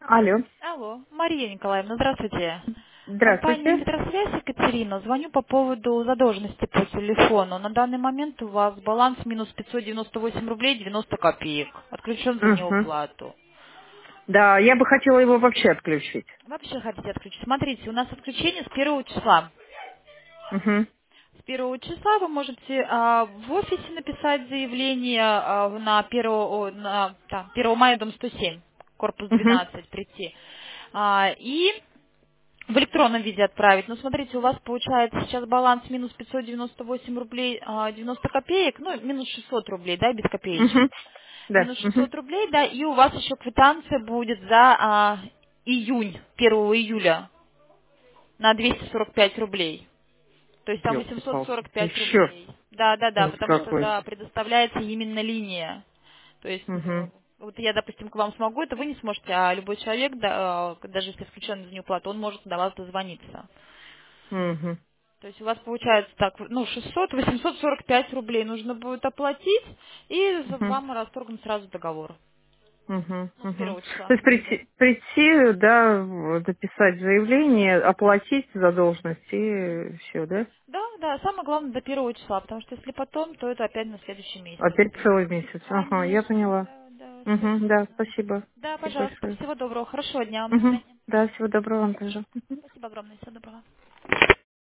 Алло. Алло, Мария Николаевна, здравствуйте. Компания Здравствуйте. «Метросвязь», Екатерина. Звоню по поводу задолженности по телефону. На данный момент у вас баланс минус 598 рублей 90 копеек. Отключен за Угу. неуплату. Да, я бы хотела его вообще отключить. Вообще хотите отключить? Смотрите, у нас отключение с первого числа. Угу. С первого числа вы можете в офисе написать заявление на 1 мая, дом 107, корпус Угу. 12 прийти. И в электронном виде отправить. Но смотрите, у вас получается сейчас баланс минус 598 рублей 90 копеек, ну, минус 600 рублей, да, без копеечек. Угу. Да. Минус Угу. 600 рублей, да, и у вас еще квитанция будет за июнь, 1 июля, на 245 рублей. То есть там Ёлки-палки. 845 Еще. рублей. Да, да, да, Ужас потому что, какой. да, предоставляется именно линия. То есть, Угу. вот я, допустим, к вам смогу, это вы не сможете, а любой человек, да, даже если исключен за неуплату, он может до вас дозвониться. Угу. То есть у вас получается так, ну, 845 рублей нужно будет оплатить, и Угу. вам расторгнут сразу договор. Угу. Ну, с Угу. первого числа То есть будет. прийти, да, дописать заявление, оплатить задолженность и все, да? Да, да, самое главное до 1 числа, потому что если потом, то это опять на следующий месяц. Опять целый месяц. Ага, я Конечно, поняла. да, да, все Угу. Да, верно. спасибо. Да, Спасибо пожалуйста, большое. всего доброго, хорошего дня вам, до Угу. свидания. Да, всего доброго вам тоже. Спасибо огромное, всего доброго.